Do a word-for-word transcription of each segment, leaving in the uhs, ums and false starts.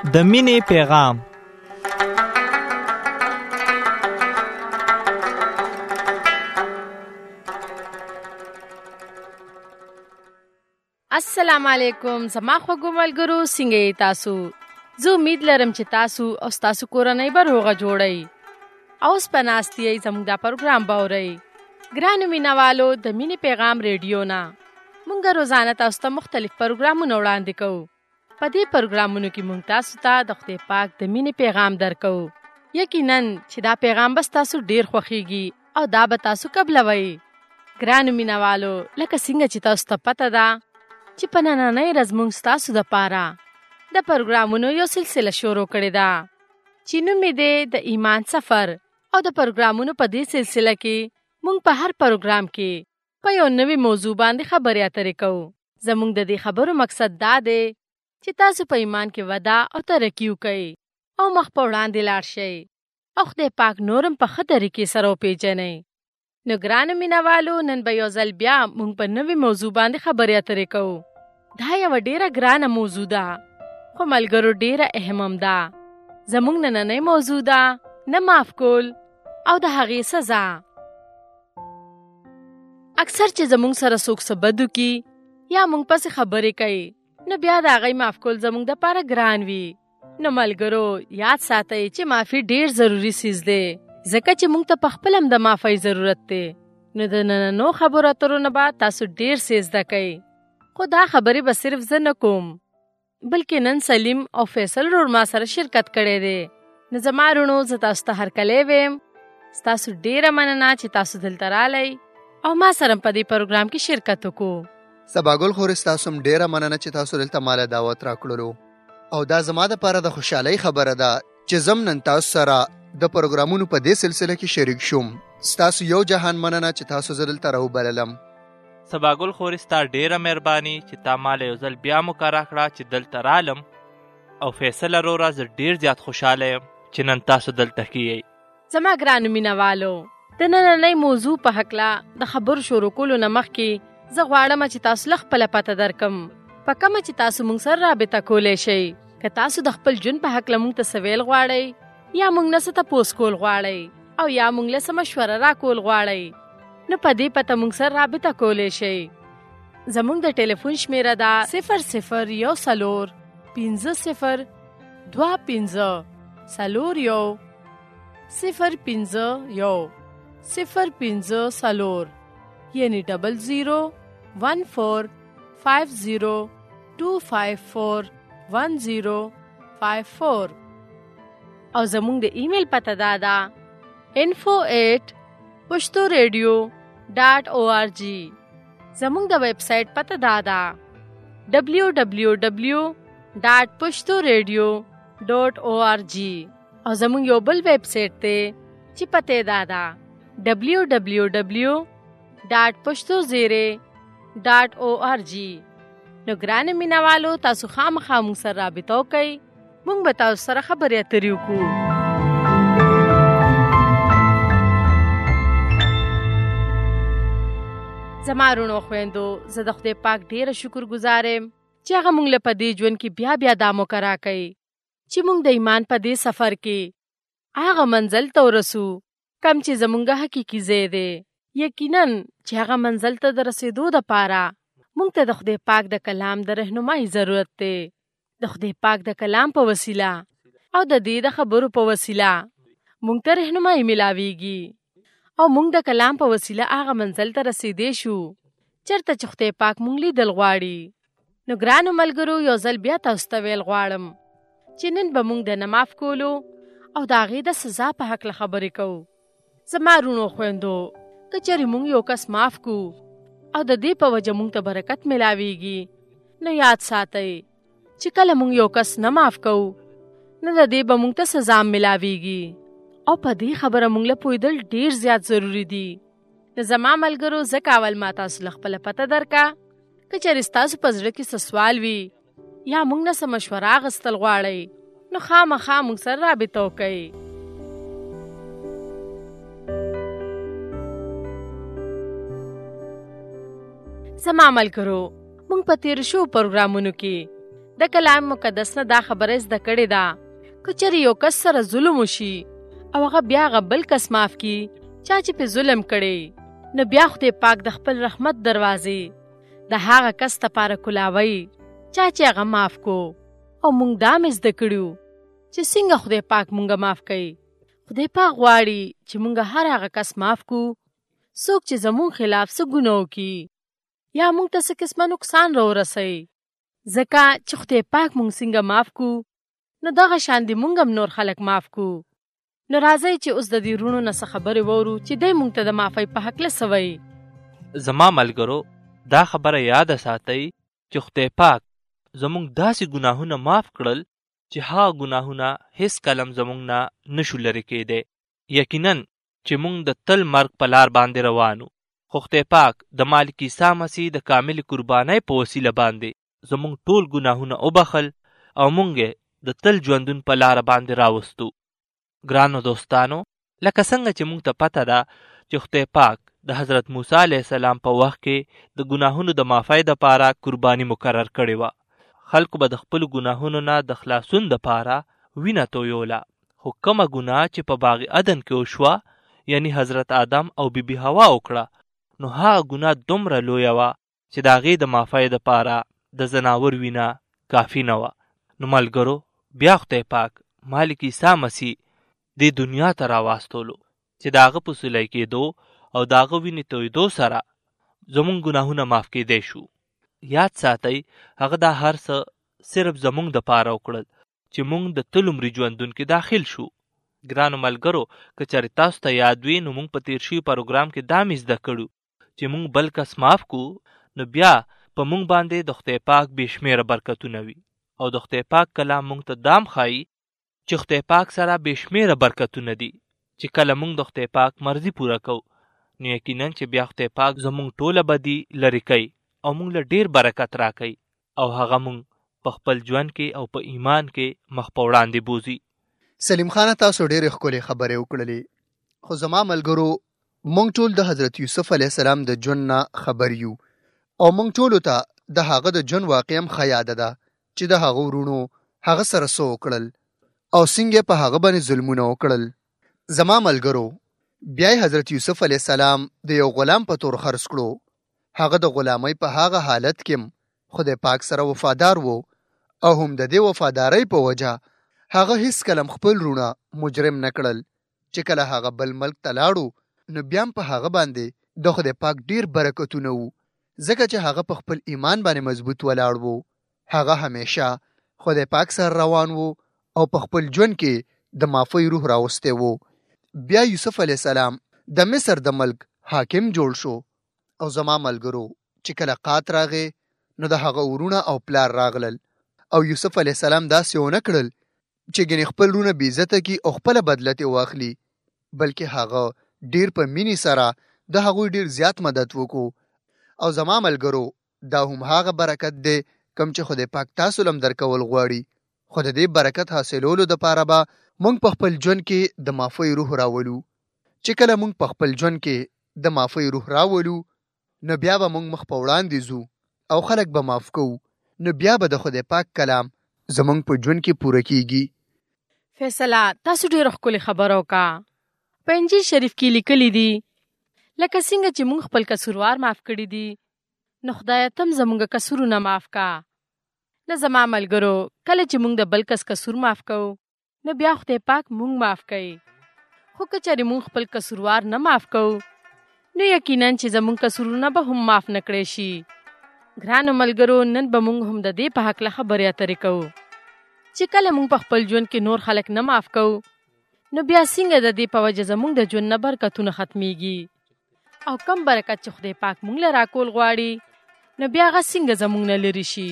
د مینې پیغام. السلام علیکم زما خوږو ملګرو، څنګه یې تاسو؟ زه امید لرم چې تاسو او تاسو کورنۍ به روغه جوړئ. اوس په ناستې یې زموږ دا پروګرام به اورئ. ګرانو مینهوالو، د مینې پیغام ریډیو نه موږ روزانه تاسو ته مختلف پروګرامونه وړاندې کوو. په دې پروګرامونو کې موږ تاسو ته د خدای پاک د مینې پیغام درکو. یقیناً چې دا پیغام به تاسو ډیر خوښیږي او دا به تاسو قبلوئ. ګرانو مینهوالو، لکه څنګه چې تاسو ته پته ده چې په نننۍ ورځ موږ ستاسو دپاره د پروګرامونو یو سلسله شروع کړې ده چې نوم یې دی د ایمان سفر. او د پروګرامونو په دې سلسله کې موږ په هر پروګرام کې په یو نوې موضوع باندې خبرې اترې کوو. زموږ د دې خبرو مقصد دا دی چې تاسو په ایمان کې وده او ترقي وکړئ او مخ په وړاندې لاړ شئ او خدای پاک نورم په ښه طریقې سره وپېژنئ. نو ګرانو مینهوالو، نن به یو ځل بیا موږ په نوې موضوع باندې خبرې اترې کوو. دا یوه ډېره ګرانه موضوع ده خو ملګرو ډېره اهم هم ده. زموږ نننۍ موضوع ده نه معاف کول او د هغې سزا. اکثر چې زموږ سره څوک څه بد وکړي یا موږ پسې خبرې کوي نو بیا د هغې معاف کول زموږ دپاره ګران وي. نو ملګرو یاد ساتئ چې معافي ډېر ضروري څیز دی، ځکه چې موږ ته په خپل هم د معافۍ ضرورت دی. نو د نننو خبرو اترو نه به تاسو ډېر څه زده کوئ. خو دا خبرې به صرف زه نه کوم، بلکې نن سلیم او فیصل ورور ما سره شرکت کړی دی. نو زما وروڼو، زه تاسو ته هرکلی ویم. ستاسو ډېره مننه چې تاسو دلته رالی او ما سره په دې پروګرام کې شرکت وکړو. سباګل خور، ستاسو هم ډېره مننه چې تاسو دلته ماله دعوت راکړلو. او دا زما دپاره د خوشحالۍ خبره ده چې زم نن تاسو سره د پروګرامونو په دې سلسله کې شریک شوم. ستاسو یو جهان مننه چې تاسو زه دلته راوبللم. سباګل خور، ستا ډېره مهرباني چې تا ماله یو ځل بیا مقرره کړه چې دلته رالم. او فیصل وروره، زه ډېر زیات خوشحاله یم چې نن تاسو دلته کیئ. زما ګرانو مینهوالو، د نننۍ موضوع په هکله د خبرو شروع کولو نه مخکې زه غواړم چې تاسو له خپله پته درکم په کومه چې تاسو موږ سره رابطه کولی شئ. که تاسو د خپل ژوند په هکله موږ ته څه ویل غواړئ یا موږ نه څه تپوس کول غواړئ او یا موږ له څه مشوره راکول غواړئ، نو په دې پته موږ سره رابطه کولی شئ. زموږ د ټلیفون شمیره ده صفر صفر یو څلور پنځه صفر دوه پنځه څلور یو صفر پنځه یو صفر پنځه څلور، یعنی ډبل زیرو ون فور فایو زیرو ټو فایو فور ون زیرو فایو فور. او زموږ د ایمیل پته دا ده info at پشتو ریډیو ډاټ او آر جی. زموږ د ویب سایټ پته دا ده ډبلیو ډبلیو ډبلیو ډاټ پشتو ریډیو ډاټ او آر جی. او زموږ یو بل ویب سایټ دی چې پته دا ده ډبلیو ډبلیو ډبلیو ډاټ پشتو زیرې ډاټ او آر جی. نو ګرانو مینهوالو، تاسو خامخا موږ سره رابطه وکئ. موږ به تاسو سره خبرې اترې وکړو. زما وروڼو خویندو، زه د خدای پاک ډېره شکر ګزار یم چې هغه موږ له په دې ژوند کې بیا بیا دا موقع راکوي چې موږ د ایمان په دې سفر کې هغه منزل ته ورسو کم چې زموږ حقیقي ځای دی. یقیناً چې هغه منزل ته د رسېدو دپاره موږ ته د خدای پاک د کلام د رهنمایي ضرورت دی. د خدای پاک د کلام په وسیله او د دې د خبرو په وسیله موږ ته رهنمایي ملاویږي او موږ د کلام په وسیله هغه منزل ته رسېدی شو چېرته چې خدای پاک موږ لیدل غواړي. نو ګرانو ملګرو، یو ځل بیا تاسو ته ویل غواړم چې نن به موږ د نه معاف کولو او د هغې د سزا په هکله خبرې کوو. زما وروڼو خویندو، که چېرې موږ یو کس معاف کړو او د دې په وجه موږ ته برکت ملاویږي، نو یاد ساتئ چې کله موږ یو کس نه معاف کوو نو د دې به موږ ته سزا ملاویږي. او په دې خبره موږ له پوهېدل ډېر زیات ضروري دي. نو زما ملګرو، ځکه اول ما تاسو له خپله پته درکه که چېرې ستاسو په زړه کې څه سوال وي یا موږ نه څه مشوره اخیستل غواړئ نو خامخا موږ سره رابطه وکئ. زما ملګرو، موږ په تېرو شوو پروګرامونو کې د کلام مقدس نه دا خبره زده کړې ده که چېرې یو کس سره ظلم وشي او هغه بیا هغه بل کس معاف کړي چا چې پې ظلم کړی، نو بیا خدای پاک د خپل رحمت دروازې د هغه کس دپاره کلاوی چا چې هغه معاف کو. او مونږ دا مې زده کړو چې څنګه خدای پاک مونږه معاف کوي. خدای پاک غواړي چې مونږ هر هغه کس معاف کو څوک چې زمون خلاف څه ګناه وکړي یا مونږ ته څه قسمه نقصان راورسوي. ځکه چې خدای پاک مونږ څنګه معاف کو نو دغه شان دې مونږ هم نور خلک معاف کو. نو راځئ چې اوس د دې وروڼو نه څه خبرې وورو چې دی مونږ ته د معافۍ په هکله څه وایي. زما ملګرو دا خبره یاد ساتئ چې خدای پاک زمونږ داسې ګناهونه معاف کړل چې هغه ګناهونه هیڅ کلم زمونږ نه نشو لرې کېدی. یقینا چې مونږ د تل مرګ په لار باندې روانو، خو خدای پاک د مالک عیسی مسیح د کامل قربانۍ په وسیله باندې زمونږ ټول ګناهونه وبخل او مونږ د تل ژوندون په لار باندې راوستو. ګرانو دوستانو، لکه څنګه چې مونږ ته پته ده چې خدای پاک د حضرت موسی علیه السلام په وخت کې د ګناهونو د معافۍ دپاره قرباني مقرر کړې وه. خلکو به د خپلو ګناهونو نه د خلاصون دپاره وینه تویوله، خو کومه ګناه چې په باغ عدن کې وشوه یعنی حضرت آدم او بیبي حوا وکړه، نو هغه ګناه دومره لویه وه چې د هغې د معافۍ دپاره د زناور وینه کافي نه وه. نو ملګرو بیا خدای پاک مالک عیسی مسیح دې دنیا ته راواستولو چې د هغه په صلیب کېدو او د هغه وینې تویدو سره زمونږ ګناهونه معاف کېدی شو. یاد ساتئ هغه دا هر څه صرف زمونږ دپاره وکړل چې مونږ د تل عمري ژوندون کې داخل شو. ګرانو ملګرو که چېرې تاسو ته یاد وي نو مونږ په تیر شوي پروګرام کې دا مې زده کړو چې مونږ بل کس معاف کو نو بیا په مونږ باندې د خدای پاک بې شمېره برکتونه وي. او د خدای پاک کلام مونږ ته دام ښایي چې خدای پاک سره بې شمېره برکتونه دي چې کله مونږ د خدای پاک مرضي پوره کوو نو یقینا چې بیا خدای پاک زمونږ ټوله بدي لرې کوي او مونږ له ډیر برکت راکوي او هغه مونږ په خپل ژوند کې او په ایمان کې مخ په وړاندې بوزي. سلیم خان تاسو ډېرې ښکلې خبرې وکړلې، خو زما ملګرو مونږ ټول د حضرت یوسف علیه السلام د ژوند نه خبر یو او مونږ ټولو ته د هغه د ژوند واقع هم ښه یاده ده چې د هغه وروڼو هغه سره څه وکړل او څنګه په هغه باندې ظلمونه وکړل. زما ملګرو بیا حضرت یوسف علیه السلام د یو غلام په تور خرڅ کړو. هغه د غلامۍ په هغه حالت کې خدای پاک سره وفادار وو او هم د دې وفادارۍ په وجه هغه هیڅ کلم خپل رونه مجرم نه کړل. چې کله هغه بل ملک ته لاړو نو بیا په هغه باندې د خدای پاک ډیر برکتونه وو ځکه چې هغه په خپل ایمان باندې مضبوط ولاړ وو. هغه همیشه خدای پاک سره روان وو او په خپل ژوند کې د معافۍ روح راوستی وو. بیا یوسف علیه السلام د مصر د ملک حاکم جوړ شو او زما ملګرو چې کله قات راغی نو د هغه ورونه او پلار راغلل او یوسف علیه السلام داسې ونه کړل چې ګنې خپل ورونه بې عزته کړي او خپله بدله ترې واخلي، بلکې هغه ډیر په مینې سره د هغوی ډیر زیات مدد وکړو. او زما ملګرو دا هم هغه برکت دی کوم چې خدای پاک تاسو لم درکول غواړي. خو د دې برکت حاصلولو دپاره به مونږ په خپل ژوند کې د معافۍ روح راولو. چې کله مونږ په خپل ژوند کې د معافۍ روح راولو نو بیا به مونږ مخ په وړاندې ځو او خلک به معاف کوو، نو بیا به د خدای پاک کلام زمونږ په ژوند کې پوره کیږي. فیصله تاسو ډېره ښکلې خبره وکړه. په انجیل شریف کې لیکلي دي لکه څنګه چې مونږ خپل قصوروار معاف کړي دي نو خدایه ته هم زمونږ قصورونه معاف کا. نه زما ملګرو کله چې مونږ د بل کس قصور معاف کوو نو بیا خدای پاک مونږ معاف کوي. خو که چېرې مونږ خپل قصوروار نه معاف کوو نو یقینا چې زمونږ قصورونه به هم معاف نه کړی شي. ګرانو ملګرو نن به مونږ هم د دې په هکله خبرې اترې کوو چې کله مونږ په خپل ژوند کې نور خلک نه معاف کوو نو بیا څنګه د دې په وجه زمونږ د ژوند نه برکتونه ختمیږي او کم برکت چې خدای پاک مونږ له راکول غواړي نو بیا هغه څنګه زمونږ نه لرې شي.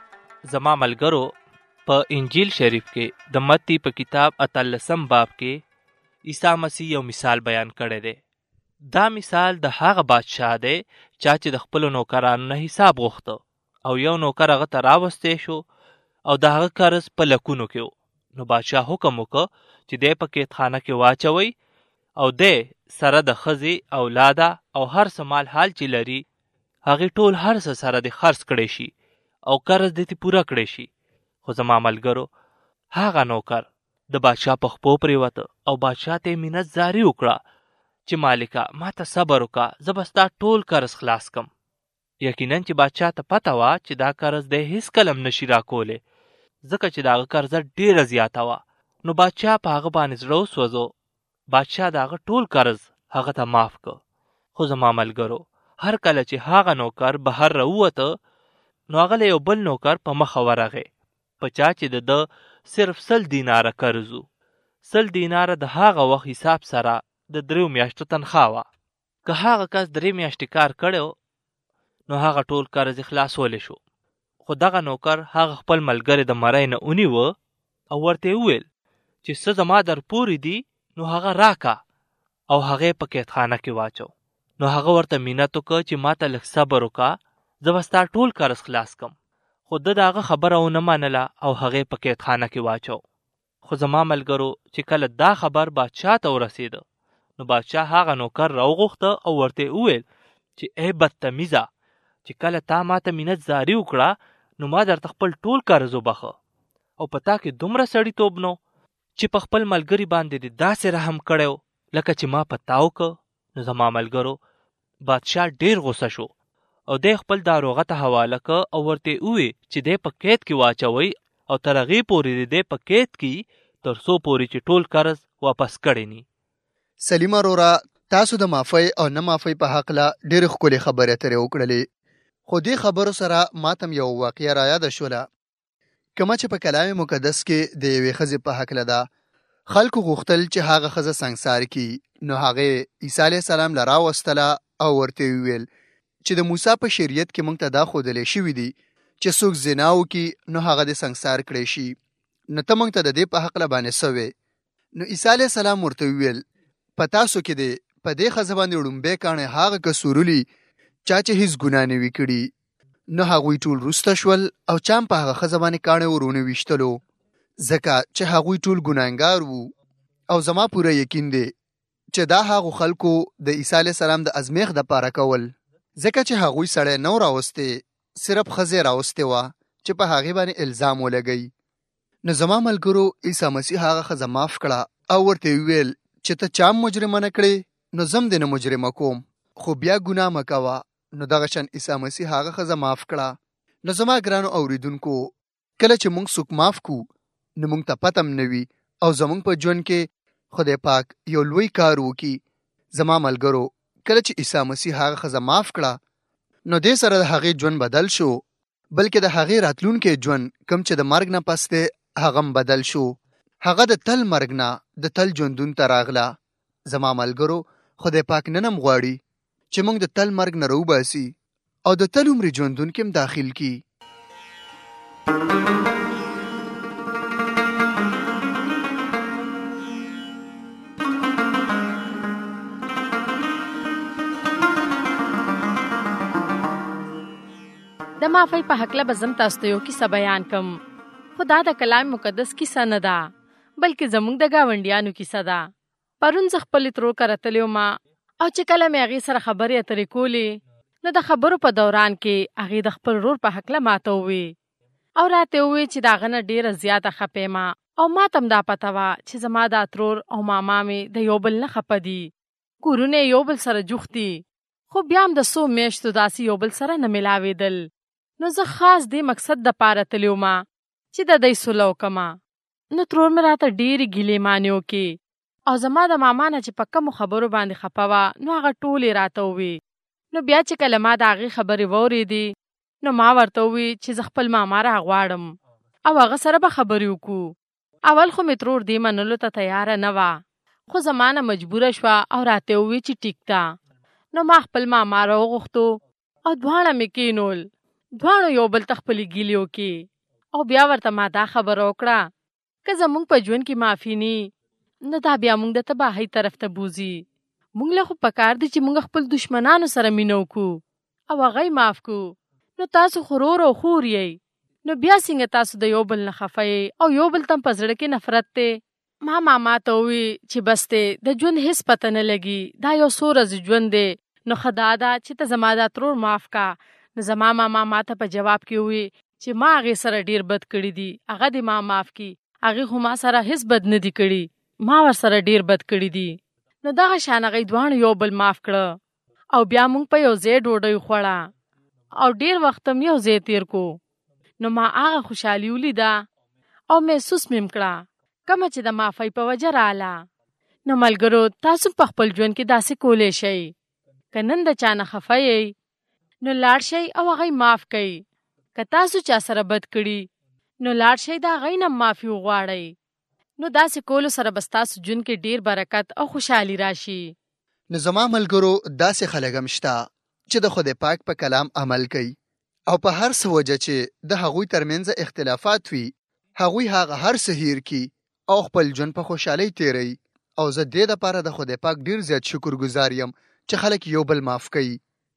زما ملګرو په انجیل شریف کې د متی په کتاب اتلسم باب کې عیسی مسیح یو مثال بیان کړی دی. دا مثال د هغه بادشاه دی چا چې د خپلو نوکرانو نه حساب غوښته او یو نوکر هغه ته راوستی شو او د هغه قرض په لکونو کې و. نو بادشاه حکم وکړه چې دی په قیدخانه کې واچوئ او دی سره د ښځې اولاده او هر څه مال حال چې لري هغې ټول هر څه سره د خرڅ کړی شي او قرض دې پوره کړی شي خو زما ملګرو هغه نوکر د بادشاه په خپو پریوته او بادشاه ته منت زاری وکړه چې مالکه ما ته صبر وکړه، زه به ستا ټول قرض خلاص کم. یقینا چې بادشاه ته پته وه چې دا قرض دی هیڅ کلم نشي راکولی، ځکه چې د هغه قرضه ډېره زیاته وه. نو بادشاه په هغه باندې زړه وسوځو. بادشاه د هغه ټول قرض هغه ته معاف که. خو زما ملګرو هر کله چې هغه نوکر بهر راووته نو هغه له یو بل نوکر په مخه ورغی په چا چې د ده صرف سل دیناره قرض و. سل دیناره د هغه وخت حساب سره د دریو میاشتو تنخواه وه. که هغه کس درې میاشتې کار کړی نو هغه ټول قرض خلاصولی شو. خو دغه نوکر هغه خپل ملګری د مرۍ نه ونیوه او ورته وویل چې څه زما در پورې دي نو هغه راکه، او هغه په قیدخانه کې واچو. نو هغه ورته مینت وکړه چې ما ته لږ صبر وکړه، زه به ستا ټول قرض خلاص کم. خو ده د هغه خبره ونه منله او هغې په قیدخانه کې واچو. خو زما ملګرو چې کله دا خبر بادشاه ته ورسېده نو بادشاه هغه نوکر راوغوښته او ورته وویل چې ای بدتمیزه، چې کله تا ما ته منت زاری وکړه نو ما درته خپل ټول قرض وبخه، او په تا کې دومره سړیتوب نو چې په خپل ملګري باندې دې داسې رحم کړی لکه چې ما په تا وکړه. نو زما ملګرو بادشاه ډېر غوسه شو او دی خپل داروغه ته حواله که او ورته ووی چې دی په قید کې واچوئ او تر هغې پورې دی په قید کې تر څو پورې چې ټول قرض واپس کړی نی. سلیمه رورا، تاسو د معافی او نه معافی په حقله ډېرې ښکلې خبرې اترې وکړلې، خو دې خبرو سره ماته یو واقعه رایاده شوله کومه چې په کلام مقدس کې د یوې ښځې په هکله ده. خلکو غوښتل چې هغه ښځه سنګسار کړي، نو هغې عیسی علیه السلام له راوستله او ورته وویل چې د موسی په شریعت کې موږ ته دا ښودلی شوي دي چې څوک زنا وکړي نو هغه د سنګسار کړی شي، نو ته موږ ته د دې په هکله باندې څه وې؟ نو عیسی علیه السلام ورته وویل په تاسو کې دی په دې ښځه باندې ړومبی کاڼی هغه کسورولي چا چې هیڅ ګناه نه وي کړي. نو هغوی ټول رسته شول او چا په هغه ښځه باندې کاڼی ورونه ویشتلو، ځکه چې هغوی ټول ګناهګار وو. او زما پوره یقین دی چې دا هغو خلکو د عیسی علیه السلام د ازمیښت دپاره کول، ځکه چې هغوی سړی نو راوستې، صرف ښځې راوستې وه چې په هغې باندې الزام ولګوي. نو زما ملګرو عیسی مسیح هغه ښځه معاف کړه او ورته ویل چې ته چا مجرمه نه کړې نو زم دې نه مجرمه کوم، خو بیا ګناه مه کوه. نو دغه شان عیسی مسیح هغه ښځه معاف کړه. نو زما ګرانو اوریدونکو، کله چې موږ څوک معاف کو نو موږ ته پته هم نه وي او زموږ په ژوند کې خدای پاک یو لوی کار وکړي. زما ملګرو کله چې عیسی مسیح هغه ښځه معاف کړه نو دې سره د هغې ژوند بدل شو، بلکې د هغې راتلونکی ژوند کوم چې د مرګ نه پس دی هغه هم بدل شو. هغه د تل مرګ نه د تل ژوندون ته راغله. زما ملګرو خدای پاک نن هم غواړي چې موږ د تل مرګ نه راوباسي او د تل عمري ژوندون کې هم داخل کړي. د معافی په حقله به زم تاسو ته یو کیسه بیان کم، خو دا د کلام مقدس کیسه نه ده بلکې زموږ د ګاونډیانو کیسه ده. پرون زه خپلې ترور کره تللی ومه او چې کله مې هغې سره خبرې اترې کولې نو د خبرو په دوران کې هغې د خپل ورور په هکله ماته ووی او راته ووی چې د هغه نه ډېره زیاته خفه یم او ما ته هم دا پته وه چې زما دا ترور او ماما مې د یو بل نه خفه دي، کورونه یې یو بل سره جوخت دي، خو بیا هم د څو میاشتو داسې یو بل سره نه میلاوېدل. نو زه خاص دې مقصد دپاره تللی ومه چې د دوی صلح وکړمه. نو ترور مې راته ډېرې ګیلې مانې وکړې او زما د ماما نه چې په کومو خبرو باندې خفه وه نو هغه ټولې راته ووی. نو بیا چې کله ما د هغې خبرې واورېدې نو ما ورته ووی چې زه خپل ماما راغواړم او هغه سره به خبرې وکړو. اول خو مې ترور دې منلو ته تیاره نه وه، خو زما نه مجبوره شوه او راته ووی چې ټیک ده. نو ما خپل ماما راوغوښتو او دواړه مې کېنول، دواړو یو بل ته خپلې ګیلې وکړې او بیا ورته ما دا خبره وکړه که زموږ په ژوند کې معافي نی نو دا بیا موږ د تباهۍ طرف ته بوځي. موږ له خو پکار دي چې موږ خپل دشمنانو سره مینه وکړو او هغه یې معاف کړو. نو تاسو خو رور او خور یئ، نو بیا څنګه تاسو د یو بل نه خفه یئ او یو بل ته په زړه کې نفرت دی؟ ما ماما ته ووی چې بس دی د ژوند هېڅ پته نه لګي، دا یو څو ورځې ژوند دی، نو ښه دا ده چې ته زما دا ترور معاف کا. نو زما ماما ما ته په جواب کې ووی چې ما هغې سره ډیر بد کړي دي، هغه دې ما معاف کړي. هغې خو ما سره هیڅ بد نه دي کړي، ما ور سره ډیر بد کړي دي. نو دغه شان هغې دواړو یو بل معاف کړه او بیا موږ په یو ځای ډوډۍ خوړه او ډیر وخت هم یو ځای تیر کو. نو ما هغه خوشحالي ولیده او محسوس مې کړه کومه چې د معافۍ په وجه رااله. نو ملګرو تاسو په خپل ژوند کې داسې کولی شئ که نن د چا نه خفه یئ نو لاړ شئ او هغې معاف کئ. که تاسو چا سره بد کړي نو لاړ شئ د هغې نه معافي وغواړئ. نو داسې کولو سره به ستاسو ژوند کې ډیر برکت او خوشحالي راشي. نو زما ملګرو داسې خلک هم شته چې د خدای پاک په کلام عمل کوي او په هر څه وجه چې د هغوی ترمنځ اختلافات وي هغوی هغه هر څه هیر کي او خپل ژوند په خوشحالۍ تیروي. او زه دې دپاره د خدای پاک ډیر زیات شکرګزار یم چې خلک یو بل معاف کوي.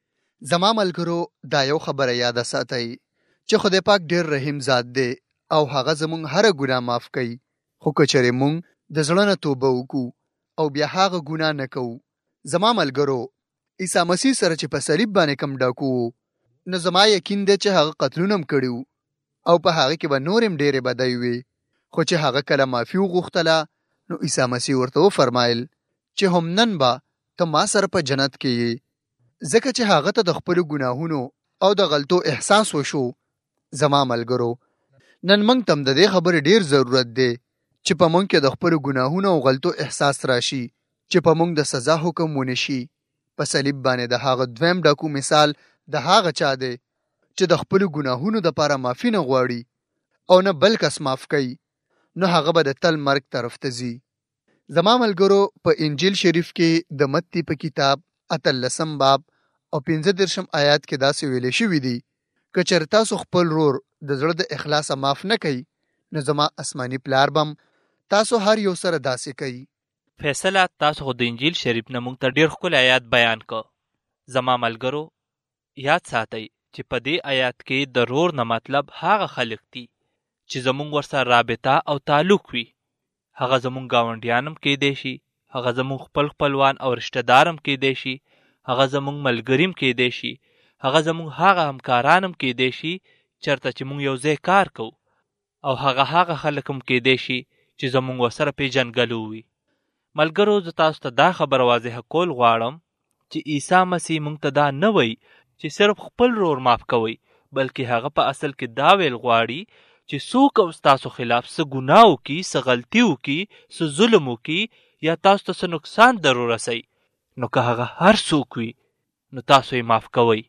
زما ملګرو دا یو خبره یاده ساتئ چې خدای پاک ډیر رحیم ذات دی او هغه زموږ هره ګناه معاف کوي. خو که چېرې موږ د زړه نه توبه وکړو او بیا هغه ګناه نه کوو، زما ملګرو عیسی مسیح سره چې په صلیب باندې کم ډاکو نو زما یقین دی چې هغه قتلونه هم کړي او په هغه کې به نور هم ډېرې بدۍ وي. خو چې هغه کله معافي وغوښتله نو عیسی مسیح ورته وفرمایل چې هم نن به ته ما سره په جنت کې یې، ځکه چې هغه ته د خپلو ګناهونو او د غلطو احساس وشو. زما ملګرو نن موږ ته هم د دې خبرې ډېر ضرورت دی چې په موږ کې د خپلو ګناهونو او غلطو احساس راشي چې په موږ د سزا حکم ونه شي. په صلیب باندې د هغه دویم ډاکو مثال د هغه چا دی چې د خپلو ګناهونو دپاره معافي نه غواړي او نه بل کس معاف کوي، نو هغه به د تل مرګ طرف ته ځي. زما ملګرو په انجیل شریف کې د متی په کتاب اتلسم باب او پنځه دېرشم آیات کې داسې ویلې شوي دي که چېرې تاسو خپل ورور د زړه د اخلاصه معاف نه کوي نو زما آسماني پلار به تاسو هر یو سره داسې کوي. فیصله تاسو خو د انجیل شریف نه موږ ته ډېر ښکلی آیات بیان کو. زما ملګرو یاد ساتئ چې په دې آیات کې د رور نه مطلب هغه خلک دي چې زموږ ورسره رابطه او تعلق وي. هغه زموږ ګاونډیان هم کیدی شي، هغه زموږ خپل خپلوان او رشته دار هم کیدی شي، هغه زموږ ملګري هم کیدی شي، هغه زموږ هغه همکاران هم کیدی شي چېرته چې موږ یو ځای کار کوو، او هغه هغه خلک هم کیدی شي چې زموږ ورسره پیژنګلو وي. ملګرو زه تاسو ته دا خبره واضحه کول غواړم چې عیسی مسیح موږ ته دا نه وایي چې صرف خپل رور معاف کوئ، بلکې هغه په اصل کې دا ویل غواړي چې څوک او ستاسو خلاف څه ګناه وکړي، څه غلطي وکړي، څه ظلم وکړي یا تاسو ته څه نقصان در ورسوي، نو که هغه هر څوک وي نو تاسو یې معاف کوئ.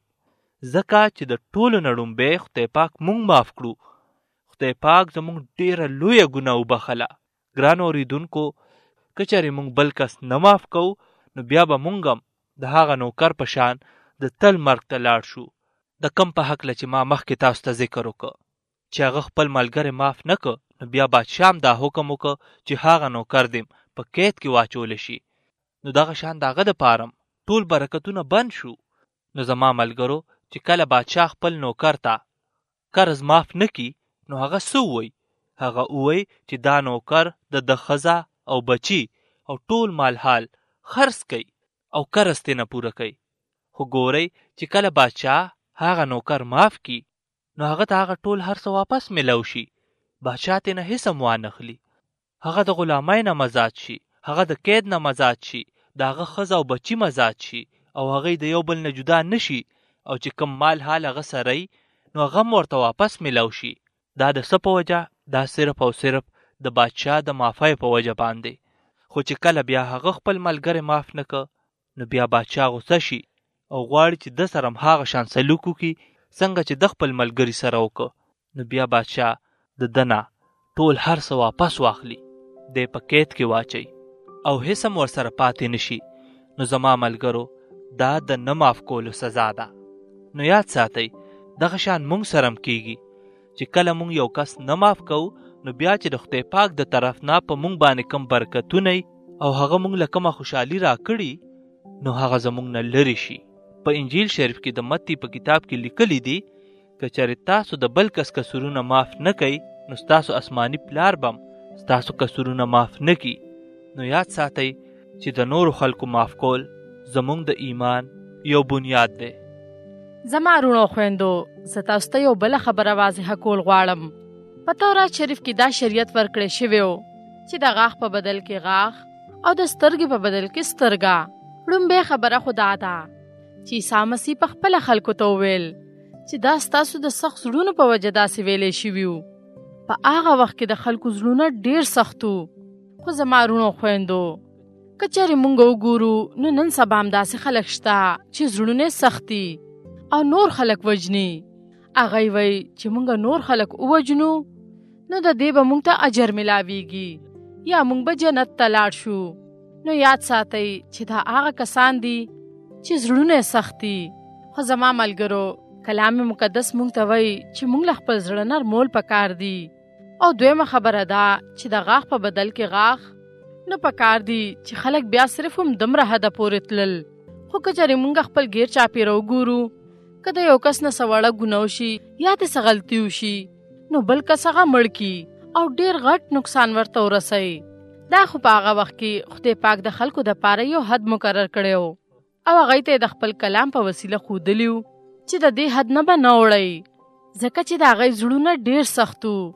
ځکه چې د ټولو نه لومبی خدای پاک موږ معاف کړو. خدای پاک زموږ ډېره لویه ګناه وبخله. ګرانو اورېدونکو که چېرې موږ بل کس نه معاف کوو نو بیا به موږ هم د هغه نوکر په شان د تل مرګ ته لاړ شو. د کم په هکله چې ما مخکې تاسو ته ذکر وکړه چې هغه خپل ملګری معاف نه که نو بیا بادشاه هم دا حکم وکړه چې هغه نوکر دې په قید کې واچولی شي. نو دغه شان د هغه دپاره ټول برکتونه بند شو. نو زما ملګرو چې کله بادشاه خپل نوکر ته قرض معاف نه کي نو هغه څه ووایي؟ هغه ووایي چې دا نوکر د ده ښځه او بچي او ټول مال حال خرڅ کوي او قرض ترې نه پوره کوي. خو ګورئ چې کله بادشاه هغه نوکر معاف کی نو هغه ته هغه ټول هر څه واپس ملو شي. بادشاه ترې نه هېڅ هم وانخلي. هغه د غلامۍ نه مزاد شي، هغه د قید نه مزاد شي، د هغه ښځه او بچي مزاد شي او هغې د یو بل نه جدا نه شي، او چې کوم مال حال هغه سره نو هغه هم ورته واپس ملو شي. دا د څه په وجه؟ دا صرف او صرف د بادشاه د معافۍ په وجه باندې. خو چې کله بیا هغه خپل ملګری معاف نه که نو بیا بادشاه غوسه شي او غواړي چې د سره هم هغه شان سلوک وکړي څنګه چې د خپل ملګري سره وکړه. نو بیا بادشاه د ده نه ټول هر څه واپس واخلي، دی په قید کې واچوي او هېڅ هم ورسره پاتې نه شي. نو زما ملګرو دا د نه معاف کولو سزا ده. نو یاد ساتئ دغه شان موږ سره هم کېږي چې کله موږ یو کس نه معاف کوو نو بیا چې د خدای پاک د طرف نه په موږ باندې کم برکتونه او هغه موږ له کومه خوشحالي راکړي نو هغه زموږ نه لرې شي. په انجیل شریف کې د متی په کتاب کې لیکلي دي که چېرې تاسو د بل کس کسورونه معاف نه کوئ نو ستاسو آسماني پلار به هم ستاسو کسورونه معاف نه کړي. نو یاد ساتئ چې د نورو خلکو معاف کول زموږ د ایمان یو بنیاد دی. زما رونو خويندو زه تاسو ته یو بله خبره واضحه کول غواړم. په تورات شریف کې دا شریعت ورکړی شوی و چې د غاښ په بدل کې غاښ او د سترګې په بدل کې سترګه. لومبۍ خبره خو دا ده چې عیسی مسیح په خپله خلکو ته وویل چې دا ستاسو د سخت زړونو په وجه داسې ویلی شوي وو. په هغه وخت کې د خلکو زړونه ډېر سخت وو. خو زما رونو خویندو که چېرې مونږ وګورو نو نن سبا هم داسې خلک شته چې زړونه سخت دي او نور خلک وجني. هغوی وایي چې مونږ نور خلک ووجنو نو د دې به مونږ ته اجر ملاویږي یا مونږ به جنت ته لاړ شو. نو یاد ساتئ چې دا هغه کسان دي چې زړونه سخت دي. خو زما ملګرو کلام مقدس مونږ ته وایي چې مونږ له خپل زړه نرمول پکار دي. او دویمه خبره ده چې د غاښ په بدل کې غاښ نو پکار دي چې خلک بیا صرف هم دومره حده پورې تلل. خو که چېرې مونږ خپل غیر چاپېره وګورو که د یو کس نه څه وړه ګناه وشي یا دې څه غلطي وشي نو بل کس هغه مړ کړي او ډېر غټ نقصان ورته ورسوي. دا خو په هغه وخت کې خدای پاک د خلکو دپاره یو حد مقرر کړی و او هغوی ته یې د خپل کلام په وسیله ښودلي وو چې د دې حد نه به نه وړئ ځکه چې د هغوی زړونه ډېر سخت وو.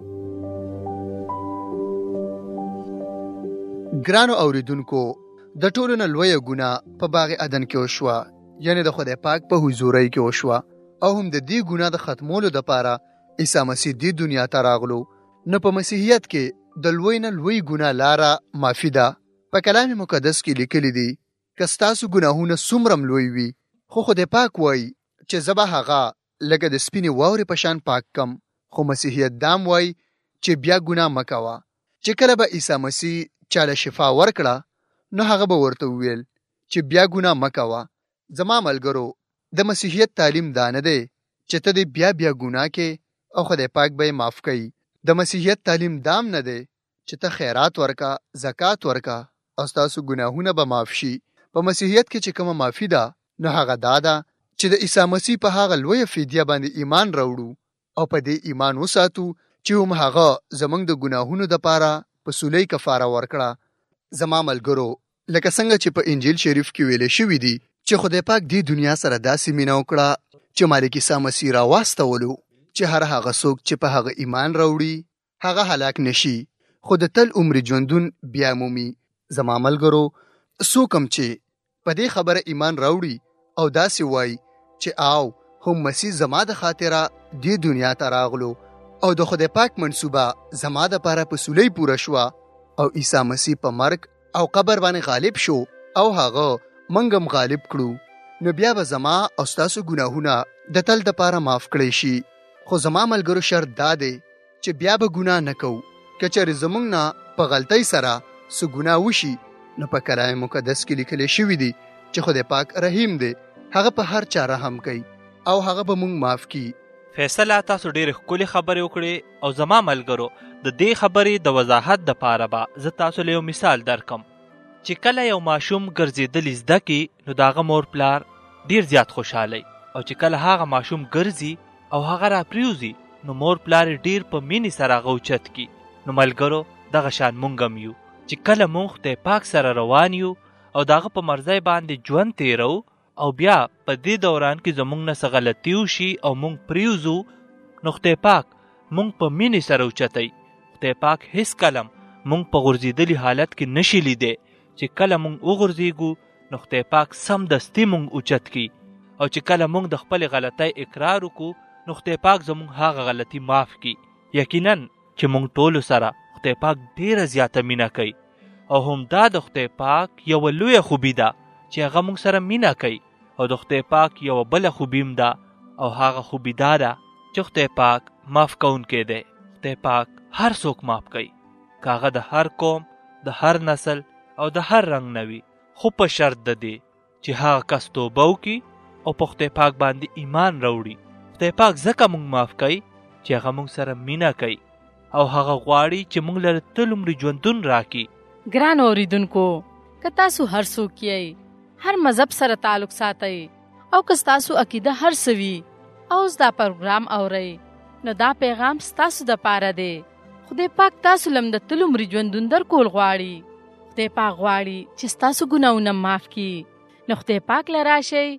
ګرانو اوریدونکو د ټولو نه لویه ګناه په باغ عدن کې وشوه، یعنې د خدای پاک په حضورۍ کې وشوه او هم د دې ګناه د ختمولو دپاره عیسی مسیح دې دنیا ته راغلو. نو په مسیحیت کې د لوی نه لوی ګناه لاره معافي ده. په کلام مقدس کې لیکلي دي که ستاسو ګناهونه څومره هم لوی وي خو خدای پاک وایي چې زه به هغه لکه د سپینې واورې په شان پاک کم. خو مسیحیت دام وایي چې بیا ګناه مه کوه. چې کله به عیسی مسیح چاله شفا ورکړه نو هغه به ورته وویل چې بیا ګناه مه کوه. زما ملګرو د مسیحیت تعلیم دا نه دی چې ته دې بیا بیا ګناه کې او خدای پاک به یې معاف کوي. د مسیحیت تعلیم دام نه دی چې ته خیرات ورکا، زکات ورکا او ستاسو ګناهونه به معاف شي. په مسیحیت کې چې کومه معافي ده نو هغه دا ده چې د عیسی مسیح په هغه لویه فدیه باندې ایمان راوړو او په دې ایمان وساتو چې هم هغه زموږ د ګناهونو دپاره په صلیب کفاره ورکړه. زما ملګرو لکه څنګه چې په انجیل شریف کې ویلې شوي دي چې خدای پاک دې دنیا سره داسې مینه وکړه چې مالک عیسی مسیح راواستولو چې هر هغه څوک چې په هغه ایمان راوړي هغه هلاک نشي خو د تل عمر ژوندون بیا مومي. زما ملګرو څوک هم چې په دې خبره ایمان راوړي او داسې وایي چې آو هم مسیح زما د خاطره دې دنیا ته راغلو او د خدای پاک منصوبه زما دپاره په صلیب پوره شوه او عیسی مسیح په مرګ او قبر باندې غالب شو او هغه موږ هم غالب کړو نو بیا به زما او ستاسو ګناهونه د تل دپاره معاف کړی شي. خو زما ملګرو شرط دا دی چې بیا به ګناه نه کوو. که چېرې زموږ نه په غلطۍ سره څه ګناه وشي نو په کلام مقدس کې لیکلی شوي دي چې خدای پاک رحیم دی، هغه په هر چا رحم کوي او هغه به موږ معاف کړي. فیصله تاسو ډېرې ښکلې خبرې وکړې او زما ملګرو د دې خبرې د وضاحت دپاره به زه تاسو له یو مثال درکم چې کله یو ماشوم ګرځېدلي زده کړي نو د هغه مور پلار ډېر زیات خوشحالی او چې کله هغه ماشوم ګرځي او هغه راپریوځي نو مور پلار یې ډېر په مینې سره هغه اوچت کړي. نو ملګرو دغه شان مونږ هم یو چې کله مونږ خدای پاک سره روان یو او د هغه په مرضۍ باندې ژوند تېرو او بیا په دې دوران کې زموږ نه څه غلطي وشي او مونږ پریوځو نو خدای پاک مونږ په مینې سره اوچتوي. خدای پاک هیڅ کله مونږ په غورځېدلي حالت کې نشي لیدی چې کله مونږ وغورځېږو نو خدای پاک سمدستي مونږ اوچت کړي او چې کله مونږ د خپلې غلطۍ اقرار وکړو نو خدای پاک زموږ هغه غلطي معاف کړي. یقینا چې مونږ ټولو سره خدای پاک ډېره زیاته مینه کوي او هم دا د خدای پاک یوه لویه خوبي ده چې هغه مونږ سره مینه کوي او د خدای پاک یوه بله خوبي هم ده او هغه خوبي دا ده چې خدای پاک معاف کوونکی دی. خدای پاک هر څوک معاف کوي که هغه د هر قوم، د هر نسل او د هر رنګ نه وي، خو په شرط د دې چې هغه کس توبه وکړي او په خدای پاک باندې ایمان راوړي. خدای پاک ځکه مونږ معاف کوي چې هغه مونږ سره مینه کوي او هغه غواړي چې مونږ لره تل عمر ژوندون راکړي. ګران اوریدونکو که تاسو هر څوک یې هر مذهب سره تعلق ساتئ او که ستاسو عقیده هر څه وي او اوس دا پروګرام اورئ نو دا پیغام ستاسو دپاره دی. خدای پاک تاسو لم د تل عمر ژوندون درکول غواړي. خدای پاک غواړي چې ستاسو ګناهونه معاف کړي. نو خدای پاک له راشئ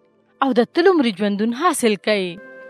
او د تل عمر ژوندون حاصل کړئ.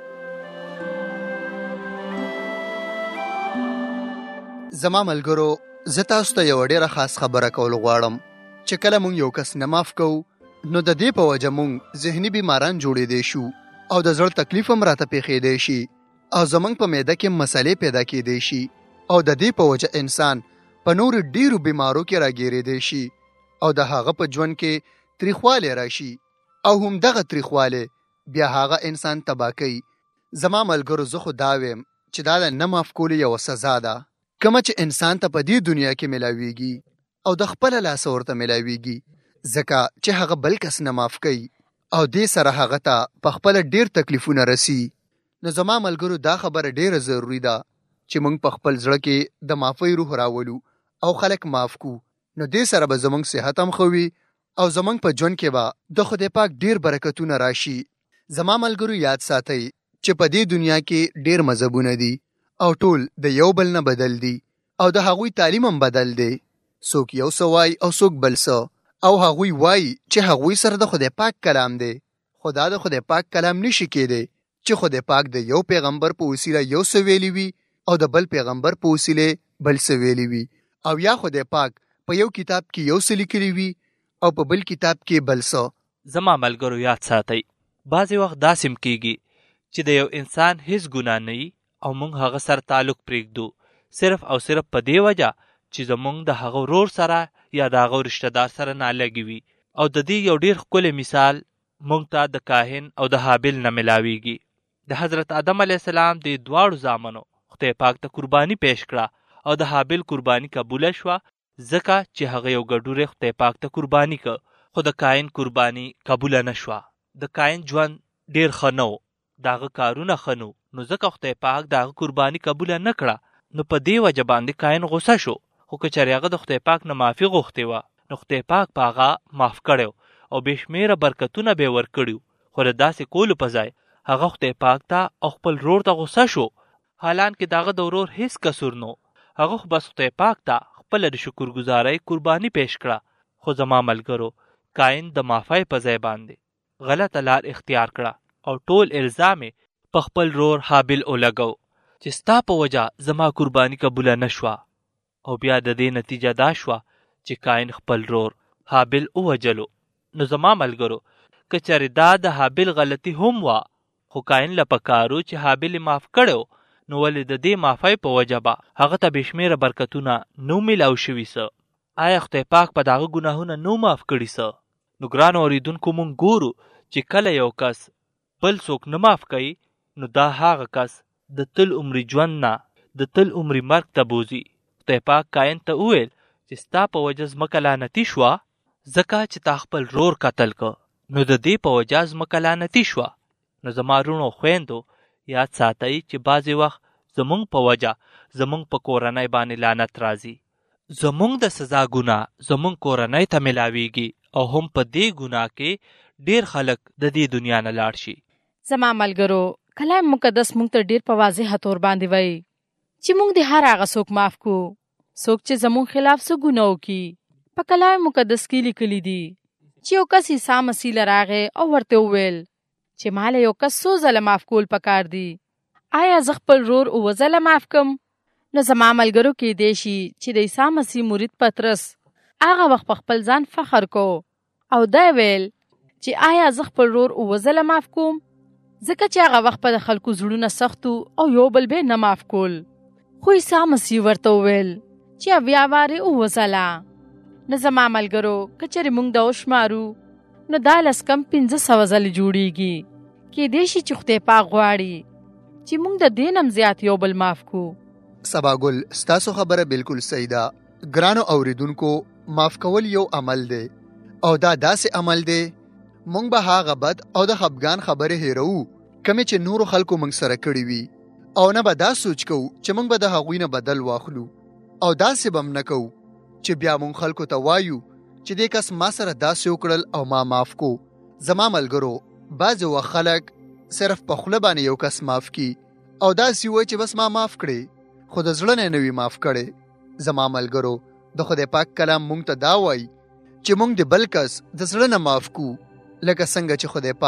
زما ملګرو، زه تاسو ته یو ډیره خاص خبره کول غواړم چې کله مونږ یو کس نه معاف کوو نو د دې په وجه مونږ ذهني بیماران جوړېدی شو او د زړه تکلیف هم راته پیښېدی شي او زمونږ په معده کې مسلې پیدا کېدی شي او د دې په وجه انسان په نورو ډیرو بیمارو کې راګیرېدی شي او د هغه په ژوند کې تریخوالی راشي او هم دغه تریخوالی بیا هغه انسان تباه کوي. زما ملګرو، زه خو دا ویم چې دا د نه معاف کولو یوه سزا ده کومه چې انسان ته په دې دنیا کې ملاویږي او د خپله لاسه ورته ملاویږي، ځکه چې هغه بل کس نه معاف کوي او دې سره هغه ته په خپله ډیر تکلیفونه رسی. نو زما ملګرو، دا خبره ډیره ضروري ده چې موږ په خپل زړه کې د معافۍ روح راولو او خلک معاف کو، نو دې سره به زموږ صحت هم ښه وي او زموږ په ژوند کې به د خدای پاک ډیر برکتونه راشي. زما ملګرو، یاد ساتئ چې په دې دنیا کې ډیر مذهبونه دي او ټول د یو بل نه بدل دي او د هغوی تعلیم هم بدل دی. څوک یو څه وایي او څوک بل څه، او هغوی وایي چې هغوی سره د خدای پاک کلام دی، خو دا د خدای پاک کلام نشي کېدی چې خدای پاک د یو پیغمبر په وسیله یو څه ویلي وي او د بل پیغمبر په وسیله بل څه ویلي وي، او یا خدای پاک په یو کتاب کې یو څه لیکلي وي او په بل کتاب کې بل څه. زما ملګرو، یاد ساتئ بعضې وخت داسې هم کېږي چې د یو انسان هیڅ ګناه نه وي او موږ هغه سره تعلق پرېږدو صرف او صرف په دې وجه چې زموږ د هغه ورور سره یا د هغه رشته دار سره نالګي وي. او د دې یو ډیر ښکلی مثال موږ ته د کاهن او د حابل نه ملاویږي. د حضرت آدم علیه السلام د دواړو زامنو خدای پاک ته قرباني پیش کړه او د حابل قرباني قبوله شوه ځکه چې هغه یو ګډوری خدای پاک ته قرباني که، خو د کاهن قرباني قبوله نه شوه. د کاهن ژوند ډیر ښه نه و، د هغه کارونه ښه نه، نو ځکه خدای پاک د هغه قرباني قبوله نه کړه، نو په دې وجه باندې کاهن غوسه شو. خو که چېرې هغه د خدای پاک نه معافي غوښتې وه نو خدای پاک په هغه معاف کړی او بې شمېره برکتونه به یې ورکړي، خو د داسې کولو په ځای هغه خدای پاک ته او خپل ورور ته غوسه شو، حالانکې د هغه د ورور هیڅ قصور نو، هغه خو بس خدای پاک ته خپله د شکرګزارۍ قرباني پیش کړه. خو زما ملګرو، کاهن د معافۍ په ځای باندې غلطه لار اختیار کړه او ټول الزام په خپل رور حابل ولګو چې ستا په وجه زما قرباني قبوله نه شوه. او بیا د دې نتیجه دا شوه چې کاهن خپل رور حابل ووجلو. نو زما ملګرو، که چېرې دا د حابل غلطي هم وه خو کاهن له پکارو چې حابل یې معاف کړی نو ولې د دې معافۍ په وجه به هغه ته بې شمېره برکتونه نو میلاو شوي څه؟ آیا خدای پاک په د هغه ګناهونه نو معاف کړي څه؟ نو ګرانو اورېدونکو، موږ ګورو چې کله یو کس بل څوک نه معاف کوي نو دا هغه کس د تل عمري ژوند نه د تل عمري مرګ ته بوځي. خدای پاک کاهن ته وویل چې ستا په وجه ځمکه لعنتي شوه ځکه چې تا خپل رور قتل که، نو د دې په وجه ځمکه لعنتي شوه. نو زما وروڼو خویندو، یاد ساتئ چې بعضې وخت زموږ په وجه زموږ په کورنۍ باندې لعنت راځي، زموږ د سزا ګناه زموږ کورنۍ ته ملاویږي او هم په دې ګناه کې ډیر خلک د دې دنیا نه لاړ شي. زما ملګرو، کلام مقدس موږ ته ډیر په واضح تور باندې وایي چې موږ د هر هغه څوک معاف کو څوک چې زموږ خلاف څه ګناه وکړي. په کلام مقدس کې لیکلي دي چې یو کس عیسی مسیح له راغی او ورته وویل چې ما له یو کس څو ځله معاف کول پکار دي، آیا زه خپل ورور اووه ځله معاف کم؟ نو زما ملګرو کېدی شي چې د عیسی مسیح مرید پطرس هغه وخت په خپل ځان فخر کو او دا ویل چې آیا زه خپل ورور اووه ځله معاف کوم، ځکه چې هغه وخت په د خلکو زړونه سختو او یو بل به نه معاف کول. خو عیسی مسیح ورته وویل چې اویا وارې اووه ځله. نو زما ملګرو، که چېرې موږ دا وشمارو نو دا لس کم پنځه سوه ځلې جوړېږي. کېدی شي چې خدای پاک غواړي چې موږ د دې نه هم زیات یو بل معاف کو. سباګل، ستاسو خبره بالکل صحیح ده. ګرانو اوریدونکو، معاف کول یو عمل دی او دا داسې عمل دی موږ به هغه بد او د خفګان خبرې هیرو کومې چې نورو خلکو موږ سره کړي وي، او نه به دا سوچ کوو چې موږ به د هغوی نه بدل واخلو، او داسې به هم نه کوو چې بیا موږ خلکو ته وایو چې دې کس ما سره داسې وکړل او ما معاف کو. زما ملګرو، بعضې وخت خلک صرف په خوله باندې یو کس معاف کی او داسې وایي چې بس ما معاف کړې، خو د زړه نه نه وي معاف کړی. زما ملګرو، د خدای پاک کلام موږ ته دا وایي چې موږ د بل کس د زړه نه معاف کو، لکه څنګه چې خدای پاک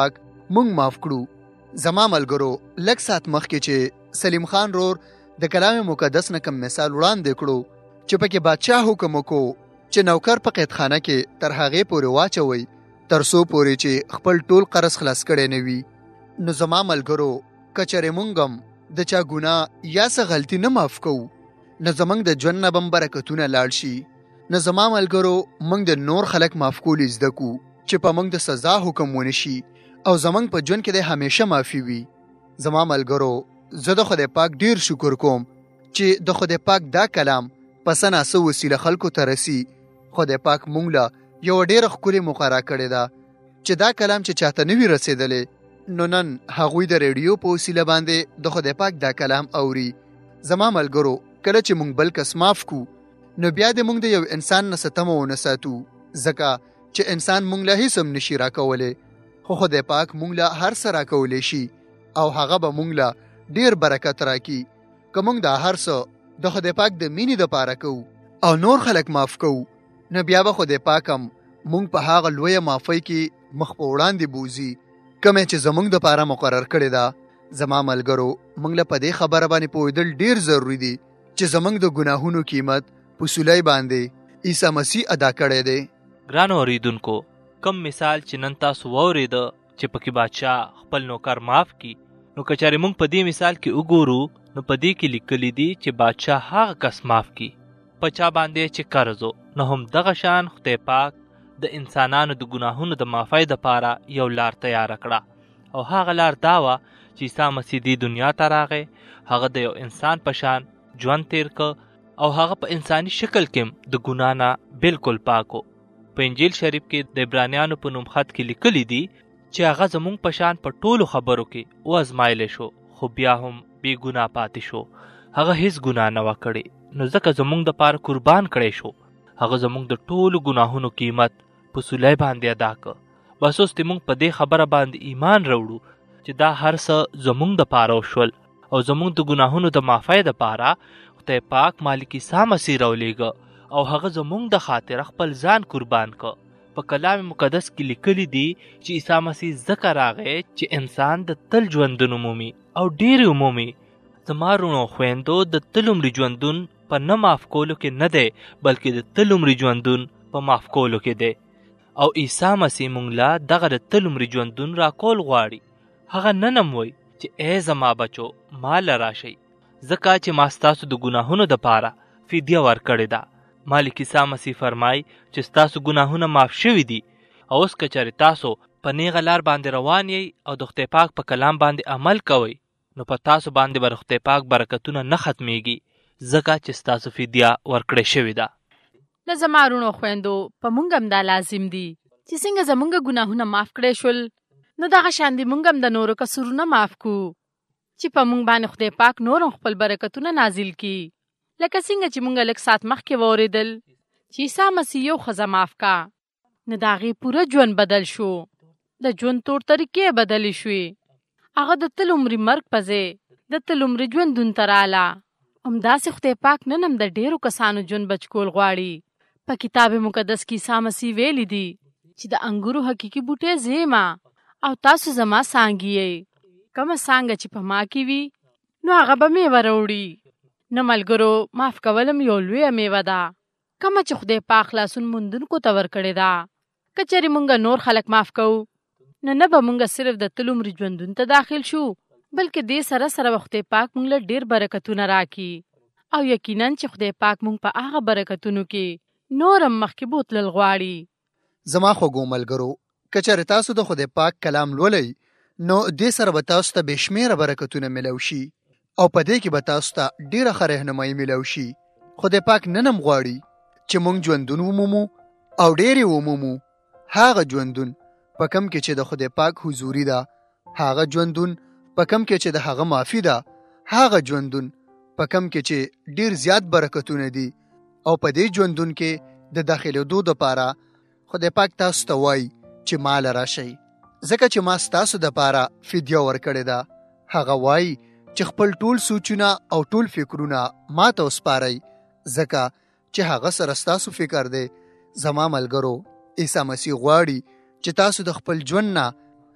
مونږ معاف کړو. زما ملګرو لږ سات مخکې چې سلیم خان رور د کلام مقدس نه کوم مثال وړاندې کړو چې پکې بادشاه حکم وکړو چې نوکر په قیدخانه کې تر هغې پورې واچوئ تر څو پورې چې خپل ټول قرض خلاص کړی نه وي. نو زما ملګرو که چېرې مونږ هم د چا ګناه یا څه غلطي نه معاف کوو نو زموږ د ژوند نه به هم برکتونه لاړ شي. نو زما ملګرو موږ د نور خلک معاف کول زده کړو چې په موږ د سزا حکم ونه شي او زموږ په ژوند کې د همیشه معافي وي. زما ملګرو زه د خدای پاک ډیر شکر کوم چې د خدای پاک دا کلام په څه ناسه وسیله خلکو ته رسي. خدای پاک مونږ له یو ډېره ښکلې موقع راکړې ده چې دا کلام چې چاته نه وي رسېدلی نو نن هغوی د ریډیو په وسیله باندې د خدای پاک دا کلام اوري. زما ملګرو کله چې مونږ بل کس معاف کو نو بیا د مونږ د یو انسان نه څه تمه ونه ساتو ځکه چې انسان مونږ له هیڅ هم نشي راکولی خو خدای پاک مونږ له هر څه راکولی شي او هغه به مونږ له ډېر برکت راکړي که مونږ دا هر څه د خدای پاک د مینې دپاره کوو او نور خلک معاف کوو نو بیا به خدای پاک هم مونږ په هغه لویه معافۍ کې مخ په وړاندې بوځي کومې چې زمونږ دپاره مقرر کړې ده. زما ملګرو مونږ له په دې خبره باندې پوهېدل ډېر ضروري دي چې زمونږ د ګناهونو قیمت په صلیب باندې عیسی مسیح ادا کړی دی. ګرانو اورېدونکو کم مثال چې نن تاسو واورېده چې پکې بادشاه خپل نوکر معاف کړي نو که چېرې موږ په دې مثال کې وګورو نو په دې کې لیکلي دي چې بادشاه هغه کس معاف کړي په چا باندې چې قرض و نو هم دغه شان خدای پاک د انسانانو د ګناهونو د معافۍ دپاره یو لار تیاره کړه او هغه لار دا وه چې عیسی مسیح دې دنیا ته راغی هغه د یو انسان په شان ژوند تیر که او هغه په انساني شکل کې د ګناه نه بالکل پاک و. په انجیل شریف کې د عبرانیانو په نوم خط کې لیکلي دي چې هغه زمونږ په شان په ټولو خبرو کې وازمایلی شو خو بیا هم بې ګناه پاتې شو. هغه هیڅ ګناه نه وه کړې نو ځکه زمونږ دپاره قربان کړی شو. هغه زمونږ د ټولو ګناهونو قیمت په صلیب باندې ادا که. بس اوس دې موږ په دې خبره باندې ایمان راوړو چې دا هر څه زمونږ دپاره وشول او زمونږ د ګناهونو د معافۍ دپاره خدای پاک مالک عیسی مسیح راولېږه او هغه زمونږ د خاطر خپل ځان قربان که. په کلام مقدس کې لیکلي دي چې عیسی مسیح ځکه راغی چې انسان د تل ژوندون ومومي او ډېر ومومي. زما وروڼو خویندو د تل عمري ژوندون په نه معاف کولو کې نه دی بلکې د تل عمري ژوندون په معاف کولو کې دی او عیسی مسیح مونږ له دغه د تل عمري ژوندون راکول غواړي. هغه نن هم وایي چې ای زما بچو ما له راشئ ځکه چې ما ستاسو د ګناهونو دپاره فدیه ورکړې ده. مالک عیسی مسیح فرمایي چې ستاسو ګناهونه معاف شوي دي او اوس که چېرې تاسو په نیغه لار باندې روان یئ او د خدای پاک په کلام باندې عمل کوئ نو په تاسو باندې به خدای پاک برکتونه نه ختمیږي ځکه چې ستاسو فدیه ورکړې شوې ده. نه زما وروڼو خویندو په موږ هم دا لازم دي چې څنګه زموږ ګناهونه معاف کړی شول نو دغه شان دي موږ هم د نورو کسورونه معاف کړو چې په موږ باندې خدای پاک نور هم خپل برکتونه نازل کړي. لکه څنګه چې موږ لږ ساعت مخکې واورېدل چې عیسی مسیح یو ښځه معاف کا نو د هغې پوره ژوند بدل شو د ژوند طور طریقې بدلې شوې هغه د تل عمري مرګ په ځای د تل عمري ژوندون ته راله. همداسې خدای پاک نن هم د ډېرو کسانو ژوند بچ کول غواړي. په کتاب مقدس کې عیسی مسیح ویلي دي چې د انګورو حقیقي بوټی زه یم او تاسو زما څانګې یئ کومه څانګه چې په ما کې وي نو هغه به میوه راوړي. نه ملګرو معاف کول هم یو لویه میوه ده کومه چې خدای پاک خلاصون موندونکو ته ورکړې ده. که چېرې مونږ نور خلک معاف کوو نو نه به مونږ صرف د تل عمري ژوندون ته داخل شو بلکې دې سره سره به خدای پاک مونږ له ډېر برکتونه راکړي او یقینا چې خدای پاک مونږ په هغه برکتونو کې نور هم مخکې بوتلل غواړي. زما خوږو ملګرو که چېرې تاسو د خدای پاک کلام لولئ نو دې سره به تاسو ته بې شمېره برکتونه میلو شي او په دې کې به تاسو ته ډېره ښه رهنمایي میلو شي. خدای پاک نن هم غواړي چې موږ ژوندون ومومو او ډېر یې ومومو. هغه ژوندون په کم کې چې د خدای پاک حضوري ده هغه ژوندون په کم کې چې د هغه معافي ده هغه ژوندون په کم کې چې ډېر زیات برکتونه دي او په دې ژوندون کې د داخلېدو دپاره خدای پاک تاسو ته وایي چې ما له راشئ ځکه چې ما ستاسو دپاره فدیه ورکړې ده. هغه وایي چې خپل ټول سوچونه او ټول فکرونه ما ته وسپارئ ځکه چې هغه سره ستاسو فکر دی. زما ملګرو عیسی مسیح غواړي چې تاسو د خپل ژوند نه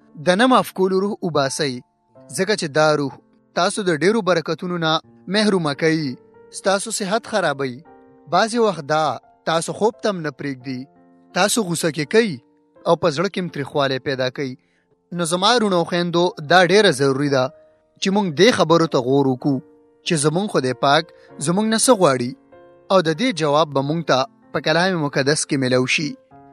د نه معاف کولو روح وباسئ، ځکه چې دا روح تاسو د ډیرو برکتونو نه محرومه کوي، ستاسو صحت خرابوي. بعضې وخت دا تاسو خوب تم نه پرېږدي، تاسو غوسه کې کوي او په زړه کې م تریخوالی پیدا کوي. نو زما وروڼو خویندو دا ډیره ضروري ده چې موږ دې خبرو ته غور وکړو چې زموږ خدای پاک زموږ نه څه غواړي، او د دې جواب به موږ ته په کلام مقدس کې ملو شي،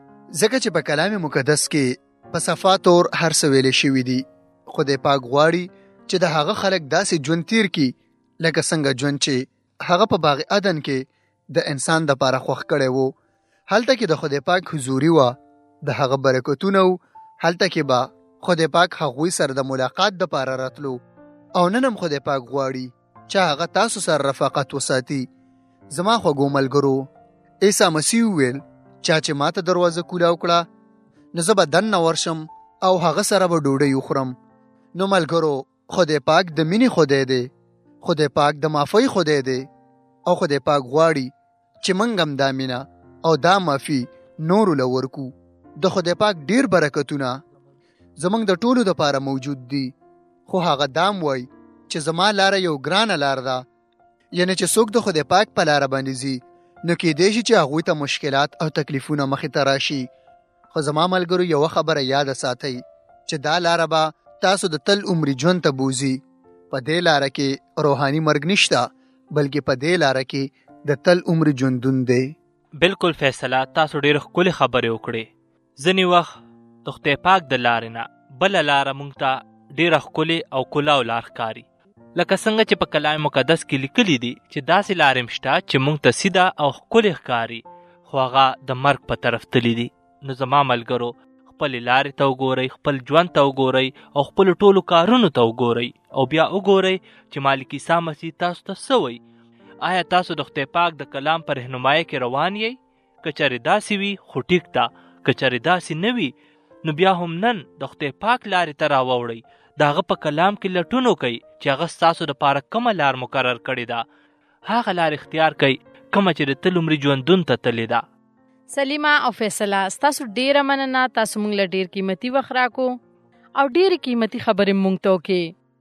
ځکه چې په کلام مقدس کې په صفا طور هر څه ویلې شوي دي. خدای پاک غواړي چې د هغه خلک داسې ژوند تیر کړي لکه څنګه ژوند چې هغه په باغ عدن کې د انسان دپاره خوښ کړی و. هلته کې د خدای پاک حضوري وه، د هغه برکتونه و. هلته کې به خدای پاک هغوی سره د ملاقات دپاره راتلو، او نن هم خدای پاک غواړي چې هغه تاسو سره رفاقت وساتي. زما خوږو ملګرو، عیسی مسیح وویل چا چې ماته دروازه کولاو کړه نو زه به دننه ورشم او هغه سره به ډوډۍ وخورم. نو ملګرو، خدای پاک د مینې خدای دی، خدای پاک د معافۍ خدای دی، او خدای پاک غواړي چې موږ هم دا مینه او دا معافي نورو له ورکو. د خدای پاک ډیر برکتونه زموږ د ټولو دپاره موجود دي، خو هغه دام وای چې زما لاره یو ګرانه لار ده، یعنی چې څوک د خدای پاک په لاره باندې ځي نو کیدای شي چې هغوی ته مشکلات او تکلیفونه مخې ته راشي. خو زما ملګرو، یوه خبره یاده ساتئ چې دا لاره به تاسو د تل عمري ژوند ته بوزي. په دې لاره کې روحاني مرګ نشته، بلکې په دې لاره کې د تل عمري ژوندون دی. بالکل فیصله، تاسو ډېر ښکلې خبرې وکړې. ځینې وخت د خدای پاک د لارې نه بله لاره موږ ته ډېره ښکلې او کلاو لار ښکاري، لکه څنګه چې په کلام مقدس کې لیکلي دي چې داسې لارې م شته چې موږ ته سیده او ښکلې ښکاري، خو هغه د مرګ په طرف تللي دي. نو زما ملګرو، خپلې لارې ته وګورئ، خپل ژوند ته وګورئ، او خپلو ټولو کارونو ته وګورئ، او بیا وګورئ چې مالک عیسی مسیح تاسو ته څه وایي. آیا تاسو د خدای پاک د کلام په رهنمایۍ کې روان یئ؟ که چېرې داسې وي خو ټیک ده، که چېرې داسې نه وي نو بیا هم نن د خدای پاک لارې ته راواوړئ، د هغه په کلام کې لټون وکئ چې هغه ستاسو دپاره کومه لار مقرر کړې ده. هغه لار اختیار کئ کومه چې د تل عمري ژوندون ته تللې ده. سلیمه او فیصله، ستاسو ډیره مننه. تاسو موږ له ډیر قیمتي وخت راکو او ډیرې قیمتي خبرې موږ ته وکړې.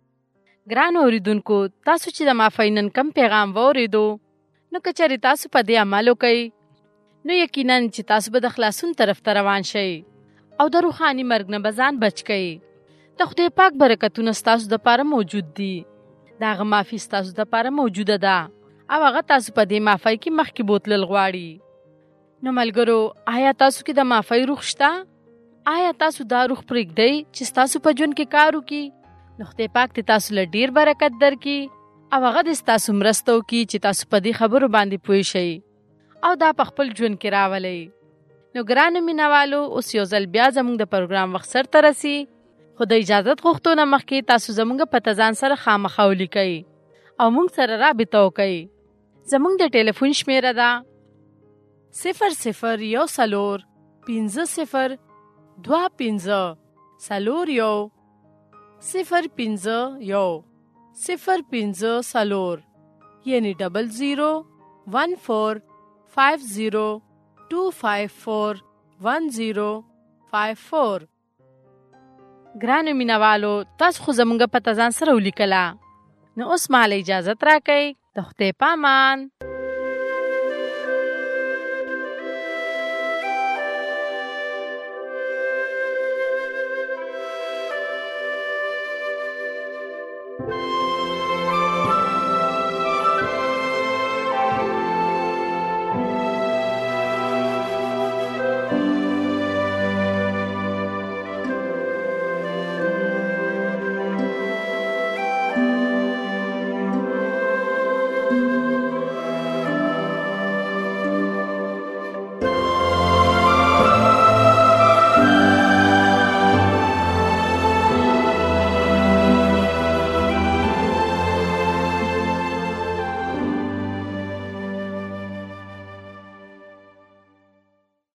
ګران اوریدونکو، تاسو چې د معافۍ نن کم پیغام واورېدو، نو که چېرې تاسو په دې عمل وکئ نو یقینا چې تاسو به د خلاصون طرف ته روان شئ او د روحاني مرګ نه به ځان بچ کئ. د خدای پاک برکتونه ستاسو دپاره موجود دي، د هغه معافي ستاسو دپاره موجوده ده، او هغه تاسو په دې معافۍ کې مخکې بوتلل غواړي. نو ملګرو، آیا تاسو کې د معافۍ روح شته؟ آیا تاسو دا روح پرېږدئ چې ستاسو په ژوند کې کار وکړي؟ نو خدای پاک دې تاسو له ډېر برکت درکړي، او هغه دې ستاسو مرسته وکړي چې تاسو په دې خبرو باندې پوه شئ او دا په خپل ژوند کې راولئ. نو ګرانو مینهوالو، اوس یو ځل بیا زموږ د پروګرام وخت سرته رسي، خو د اجازت غوښتو نه مخکې تاسو زموږ پته ځان سره خامخا ولیکئ او موږ سره رابطه وکئ. زموږ د ټلیفون شمیره ده صفر صفر یو څلور پنځه صفر دوه پنځه څلور یو صفر پنځه یو صفر پنځه څلور، یعنی ډبل زیرو ون فور فایو زیرو ټو فایو فور ون زیرو فایو فور. ګرانو مینهوالو، تاسو خو زموږ پته ځان سره ولیکله، نو اوس مهال اجازت راکئ. د خدای په امان.